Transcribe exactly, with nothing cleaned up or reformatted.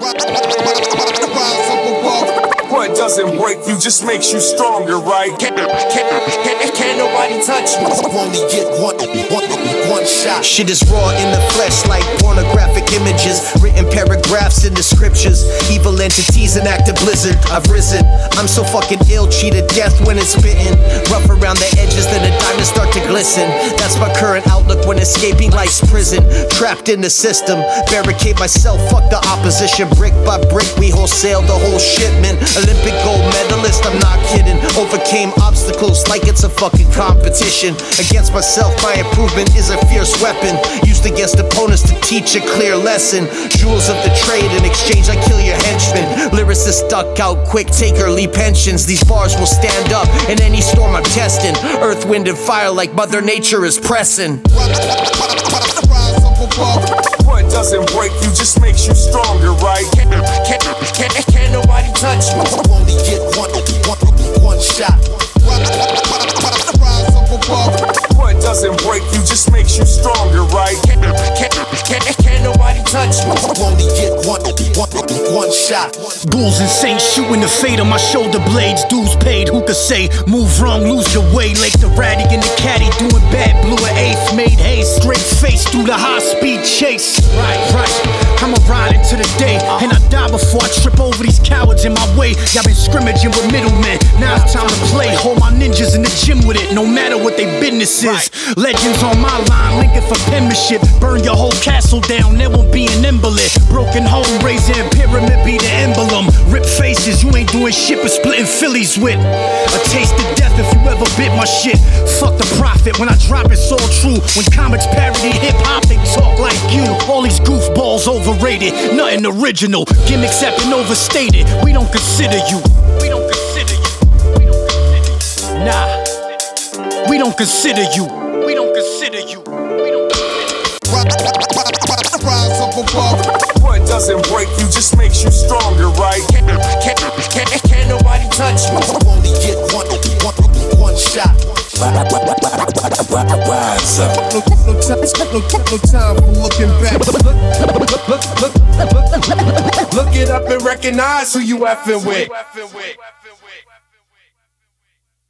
What doesn't break you just makes you stronger, right? Can't, can't, can't, can't nobody touch you. Only get one, one, one shot. Shit is raw in the flesh like pornographic images. Written paragraphs in the scriptures. Evil entities and active blizzard. I've risen. I'm so fucking ill, cheated death when it's spitting. Rough around the edges, then the diamonds start to glisten. That's my current outlook when escaping life's prison. Trapped in the system, barricade myself, fuck the opposition. Brick by brick, we wholesale the whole shipment. Olympic gold medalist, I'm not kidding. Overcame obstacles like it's a fucking competition. Against myself, my improvement is a fierce weapon. Used against opponents to teach a clear lesson. Jewels of the trade, in exchange I kill your henchmen. Lyricists duck out quick, take early pensions. These bars will stand up in any storm I'm testing. Earth, wind, and fire like Mother Nature is pressing. What doesn't break you just makes you stronger, right? Can't, can't, can't, can't nobody touch you. Only get one, one, one shot. What doesn't break you just makes you stronger, right? Can't, can't, can't, can't nobody touch you. Only get one, one, one shot. Bulls and saints shooting the fate on my shoulder blades. Dues paid, who could say? Move wrong, lose your way. Lake the ratty in the caddy, doing bad, blew an eighth. Made haste, straight face through the high speed chase. Right, right, I'ma ride into the day. And I die before I trip over these cowards in my way. Y'all been scrimmaging with middlemen, now it's time to play. Hold my ninjas in the gym with it, no matter what they business is. Legends on my line, linking for penmanship. Burn your whole castle down, there won't be an embolist. Broken home, raising pyramid be the emblem. Rip faces, you ain't doing shit but splitting Phillies with. A taste of death if you ever bit my shit. Fuck the profit, when I drop it's all true. When comics parody hip-hop, they talk like you. All these goofballs overrated, nothing original. Gimmicks have been overstated, we don't consider you. We don't consider you. We don't consider you. Nah. We don't consider you. We don't consider you. We don't consider you. What doesn't break you just makes you stronger, right? Can't, can't, can't, can't nobody touch you. Only get one, one, one shot. Rise up. No, no, time, no, no time for looking back. Look, look, look, look, look, look, look it up and recognize who you effing with.